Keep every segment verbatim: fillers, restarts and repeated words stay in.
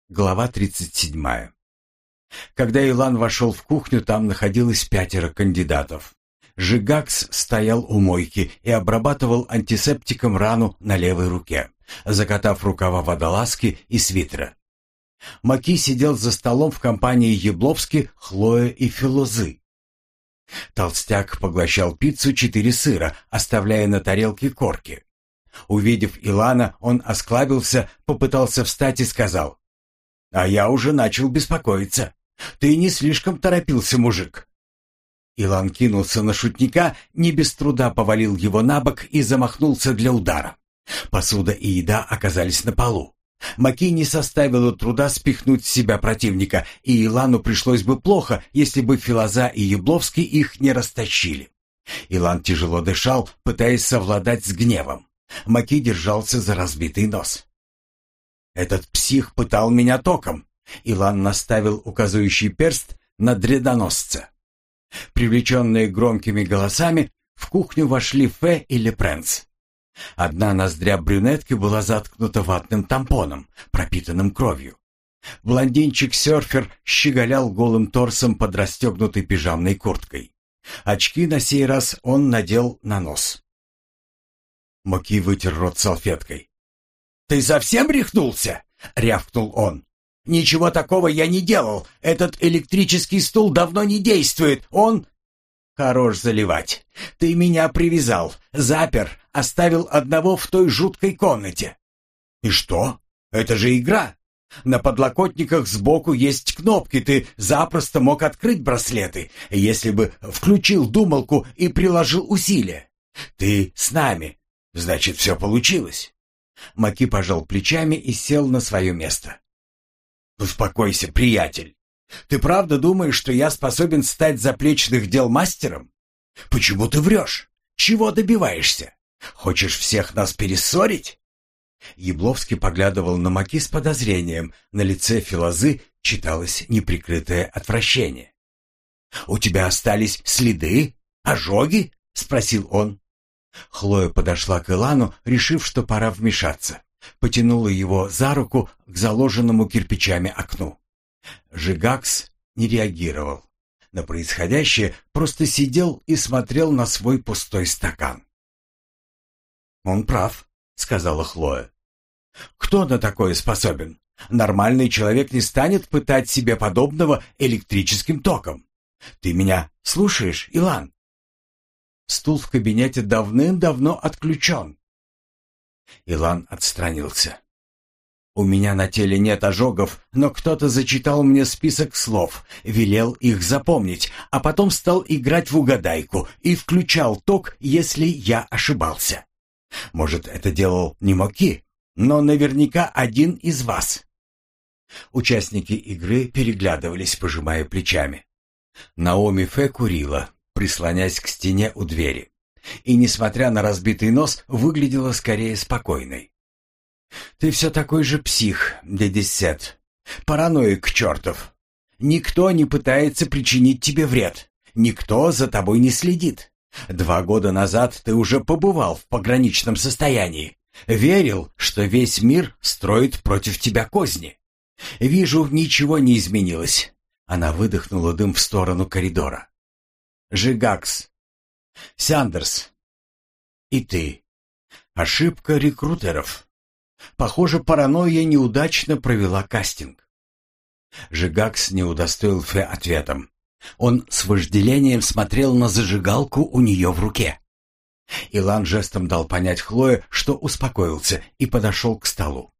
Глава тридцать седьмая. Когда Илан вошел в кухню, там находилось пятеро кандидатов. Жигакс стоял у мойки и обрабатывал антисептиком рану на левой руке, закатав рукава водолазки и свитера. Маки сидел за столом в компании Ябловски, Хлоя и Филозы. Толстяк поглощал пиццу четыре сыра, оставляя на тарелке корки. Увидев Илана, он осклабился, попытался встать и сказал: «А я уже начал беспокоиться. Ты не слишком торопился, мужик». Илан кинулся на шутника, не без труда повалил его на бок и замахнулся для удара. Посуда и еда оказались на полу. Маки не составило труда спихнуть с себя противника, и Илану пришлось бы плохо, если бы Филоза и Ябловский их не растащили. Илан тяжело дышал, пытаясь совладать с гневом. Маки держался за разбитый нос. «Этот псих пытал меня током!» Илан наставил указывающий перст на дредоносца. Привлеченные громкими голосами, в кухню вошли Фе и Лепренс. Одна ноздря брюнетки была заткнута ватным тампоном, пропитанным кровью. Блондинчик-серфер щеголял голым торсом под расстегнутой пижамной курткой. Очки на сей раз он надел на нос. Маки вытер рот салфеткой. «Ты совсем рехнулся?» — рявкнул он. «Ничего такого я не делал. Этот электрический стул давно не действует. Он...» «Хорош заливать. Ты меня привязал, запер, оставил одного в той жуткой комнате». «И что? Это же игра. На подлокотниках сбоку есть кнопки. Ты запросто мог открыть браслеты, если бы включил думалку и приложил усилия. Ты с нами. Значит, все получилось». Маки пожал плечами и сел на свое место. «Успокойся, приятель. Ты правда думаешь, что я способен стать заплечных дел мастером? Почему ты врешь? Чего добиваешься? Хочешь всех нас перессорить?» Ябловский поглядывал на Маки с подозрением. На лице Филозы читалось неприкрытое отвращение. «У тебя остались следы? Ожоги?» — спросил он. Хлоя подошла к Илану, решив, что пора вмешаться. Потянула его за руку к заложенному кирпичами окну. Жигакс не реагировал на происходящее, просто сидел и смотрел на свой пустой стакан. «Он прав», — сказала Хлоя. «Кто на такое способен? Нормальный человек не станет пытать себе подобного электрическим током. Ты меня слушаешь, Илан?» Стул в кабинете давным-давно отключен. Илан отстранился. «У меня на теле нет ожогов, но кто-то зачитал мне список слов, велел их запомнить, а потом стал играть в угадайку и включал ток, если я ошибался. Может, это делал не Маки, но наверняка один из вас». Участники игры переглядывались, пожимая плечами. Наоми Фе курила, прислонясь к стене у двери, и, несмотря на разбитый нос, выглядела скорее спокойной. «Ты все такой же псих, дядя Сет. Параноик чертов. Никто не пытается причинить тебе вред. Никто за тобой не следит. Два года назад ты уже побывал в пограничном состоянии. Верил, что весь мир строит против тебя козни. Вижу, ничего не изменилось». Она выдохнула дым в сторону коридора. «Жигакс, Сандерс и ты. Ошибка рекрутеров. Похоже, паранойя неудачно провела кастинг». Жигакс не удостоил Фе ответом. Он с вожделением смотрел на зажигалку у нее в руке. Илан жестом дал понять Хлое, что успокоился, и подошел к столу.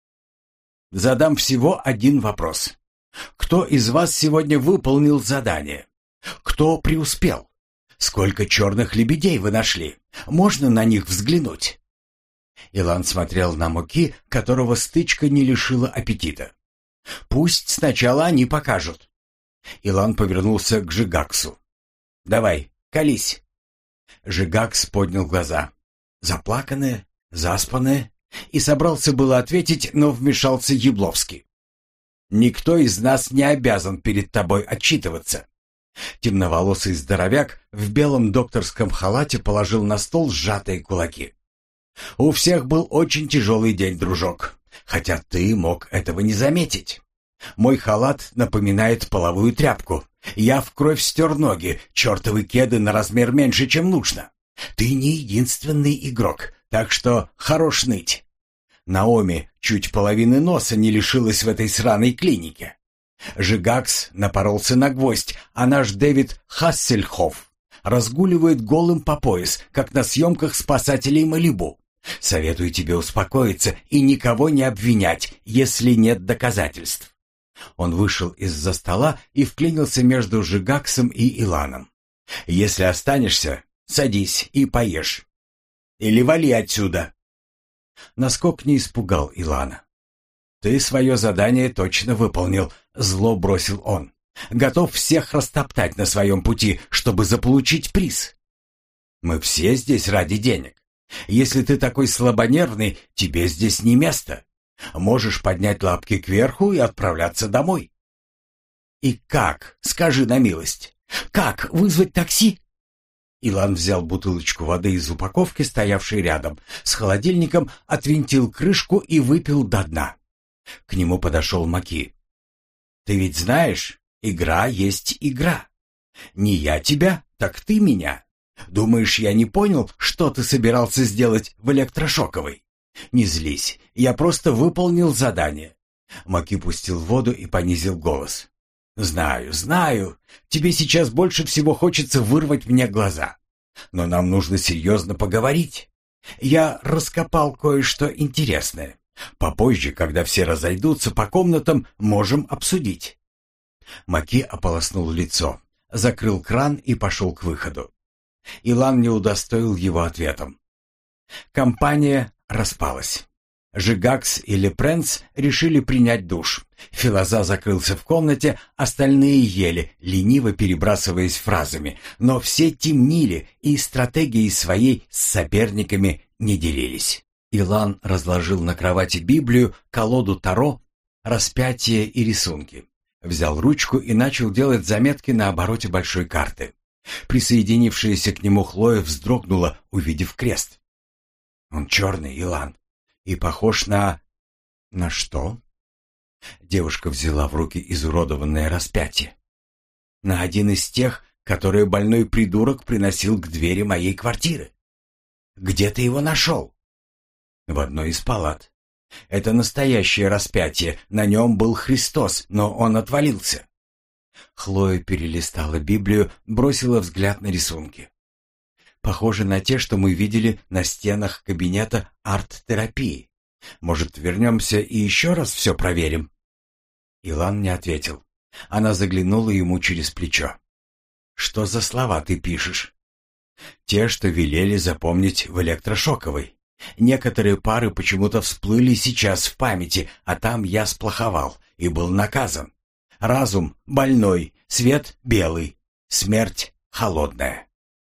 «Задам всего один вопрос. Кто из вас сегодня выполнил задание? Кто преуспел? Сколько черных лебедей вы нашли? Можно на них взглянуть?» Илан смотрел на Маки, которого стычка не лишила аппетита. «Пусть сначала они покажут». Илан повернулся к Жигаксу. «Давай, колись». Жигакс поднял глаза. Заплаканные, заспанные, и собрался было ответить, но вмешался Ябловский. «Никто из нас не обязан перед тобой отчитываться». Темноволосый здоровяк в белом докторском халате положил на стол сжатые кулаки. «У всех был очень тяжелый день, дружок, хотя ты мог этого не заметить. Мой халат напоминает половую тряпку. Я в кровь стер ноги, чертовы кеды на размер меньше, чем нужно. Ты не единственный игрок, так что хорош ныть. Наоми чуть половины носа не лишилась в этой сраной клинике. Жигакс напоролся на гвоздь, а наш Дэвид Хассельхоф разгуливает голым по пояс, как на съемках спасателей Малибу. Советую тебе успокоиться и никого не обвинять, если нет доказательств. Он вышел из-за стола и вклинился между Жигаксом и Иланом. «Если останешься, садись и поешь. Или вали отсюда!» Наскок не испугал Илана. «Ты свое задание точно выполнил», — зло бросил он. «Готов всех растоптать на своем пути, чтобы заполучить приз. Мы все здесь ради денег. Если ты такой слабонервный, тебе здесь не место. Можешь поднять лапки кверху и отправляться домой». «И как, скажи на милость, как вызвать такси?» Илан взял бутылочку воды из упаковки, стоявшей рядом, с холодильником, отвинтил крышку и выпил до дна. К нему подошел Маки. «Ты ведь знаешь, игра есть игра. Не я тебя, так ты меня. Думаешь, я не понял, что ты собирался сделать в электрошоковой? Не злись, я просто выполнил задание». Маки пустил воду и понизил голос. «Знаю, знаю, тебе сейчас больше всего хочется вырвать мне глаза. Но нам нужно серьезно поговорить. Я раскопал кое-что интересное. Попозже, когда все разойдутся по комнатам, можем обсудить». Маки ополоснул лицо, закрыл кран и пошел к выходу. Илан не удостоил его ответом. Компания распалась. Жигакс и Лепренц решили принять душ. Филоза закрылся в комнате, остальные ели, лениво перебрасываясь фразами, но все темнили и стратегией своей с соперниками не делились. Илан разложил на кровати Библию, колоду Таро, распятие и рисунки. Взял ручку и начал делать заметки на обороте большой карты. Присоединившаяся к нему Хлоя вздрогнула, увидев крест. «Он черный, Илан, и похож на...» «На что?» Девушка взяла в руки изуродованное распятие. «На один из тех, которые больной придурок приносил к двери моей квартиры. Где ты его нашел?» «В одной из палат. Это настоящее распятие, на нем был Христос, но он отвалился». Хлоя перелистала Библию, бросила взгляд на рисунки. «Похожи на те, что мы видели на стенах кабинета арт-терапии. Может, вернемся и еще раз все проверим?» Илан не ответил. Она заглянула ему через плечо. «Что за слова ты пишешь?» «Те, что велели запомнить в электрошоковой. Некоторые пары почему-то всплыли сейчас в памяти, а там я сплоховал и был наказан. Разум больной, свет белый, смерть холодная».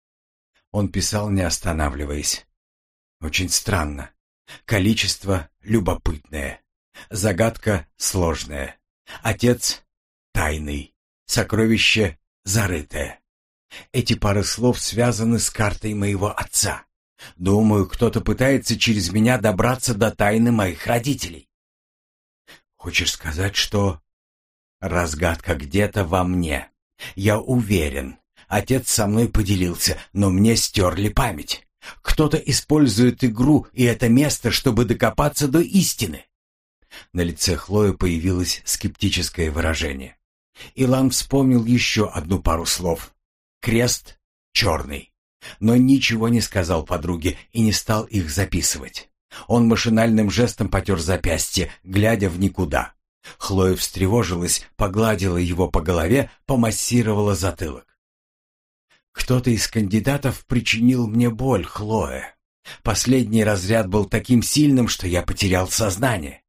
Он писал, не останавливаясь. «Очень странно. Количество любопытное. Загадка сложная. Отец тайный. Сокровище зарытое. Эти пары слов связаны с картой моего отца. Думаю, кто-то пытается через меня добраться до тайны моих родителей». «Хочешь сказать, что...» «Разгадка где-то во мне. Я уверен. Отец со мной поделился, но мне стерли память. Кто-то использует игру и это место, чтобы докопаться до истины». На лице Хлои появилось скептическое выражение. Илан вспомнил еще одну пару слов. «Крест черный». Но ничего не сказал подруге и не стал их записывать. Он машинальным жестом потер запястье, глядя в никуда. Хлоя встревожилась, погладила его по голове, помассировала затылок. «Кто-то из кандидатов причинил мне боль, Хлоя. Последний разряд был таким сильным, что я потерял сознание».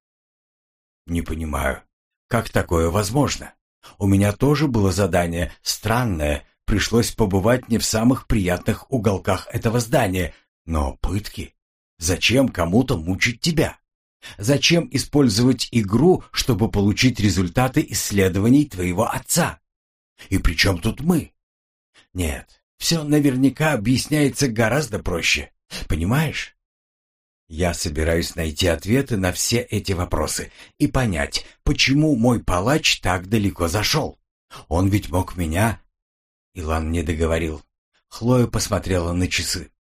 «Не понимаю, как такое возможно? У меня тоже было задание странное, пришлось побывать не в самых приятных уголках этого здания, но пытки? Зачем кому-то мучить тебя? Зачем использовать игру, чтобы получить результаты исследований твоего отца? И при чем тут мы? Нет, все наверняка объясняется гораздо проще, понимаешь?» Я собираюсь найти ответы на все эти вопросы и понять, почему мой палач так далеко зашел. Он ведь мог меня...» Илан не договорил. Хлоя посмотрела на часы.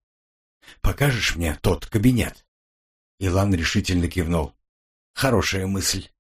«Покажешь мне тот кабинет?» Илан решительно кивнул. «Хорошая мысль.